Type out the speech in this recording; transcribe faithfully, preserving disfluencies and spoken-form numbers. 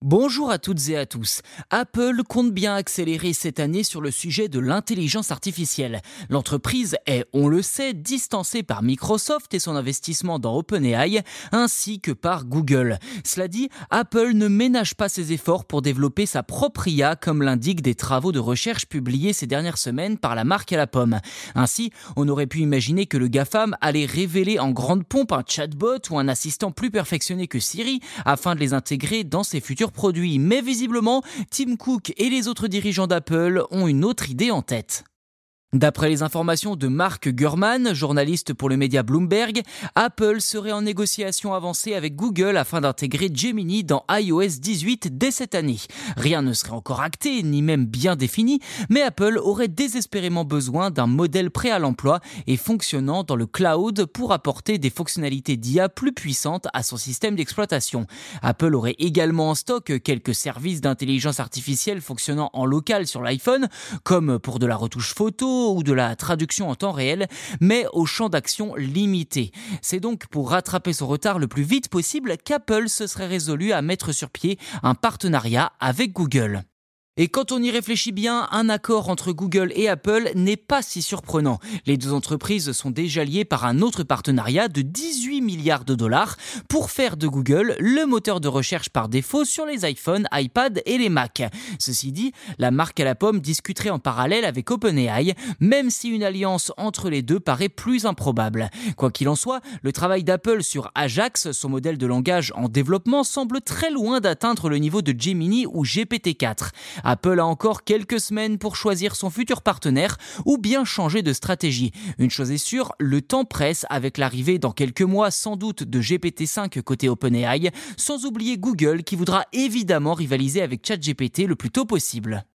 Bonjour à toutes et à tous. Apple compte bien accélérer cette année sur le sujet de l'intelligence artificielle. L'entreprise est, on le sait, distancée par Microsoft et son investissement dans OpenAI, ainsi que par Google. Cela dit, Apple ne ménage pas ses efforts pour développer sa propre I A, comme l'indiquent des travaux de recherche publiés ces dernières semaines par la marque à la pomme. Ainsi, on aurait pu imaginer que le GAFAM allait révéler en grande pompe un chatbot ou un assistant plus perfectionné que Siri, afin de les intégrer dans ses futurs produits. Mais visiblement, Tim Cook et les autres dirigeants d'Apple ont une autre idée en tête. D'après les informations de Mark Gurman, journaliste pour le média Bloomberg, Apple serait en négociation avancée avec Google afin d'intégrer Gemini dans i O S dix-huit dès cette année. Rien ne serait encore acté, ni même bien défini, mais Apple aurait désespérément besoin d'un modèle prêt à l'emploi et fonctionnant dans le cloud pour apporter des fonctionnalités d'I A plus puissantes à son système d'exploitation. Apple aurait également en stock quelques services d'intelligence artificielle fonctionnant en local sur l'iPhone, comme pour de la retouche photo, ou de la traduction en temps réel, mais au champ d'action limité. C'est donc pour rattraper son retard le plus vite possible qu'Apple se serait résolu à mettre sur pied un partenariat avec Google. Et quand on y réfléchit bien, un accord entre Google et Apple n'est pas si surprenant. Les deux entreprises sont déjà liées par un autre partenariat de dix-huit milliards de dollars pour faire de Google le moteur de recherche par défaut sur les iPhones, iPad et les Mac. Ceci dit, la marque à la pomme discuterait en parallèle avec OpenAI, même si une alliance entre les deux paraît plus improbable. Quoi qu'il en soit, le travail d'Apple sur Ajax, son modèle de langage en développement, semble très loin d'atteindre le niveau de Gemini ou G P T quatre. Apple a encore quelques semaines pour choisir son futur partenaire ou bien changer de stratégie. Une chose est sûre, le temps presse avec l'arrivée dans quelques mois sans doute de G P T cinq côté OpenAI, sans oublier Google qui voudra évidemment rivaliser avec ChatGPT le plus tôt possible.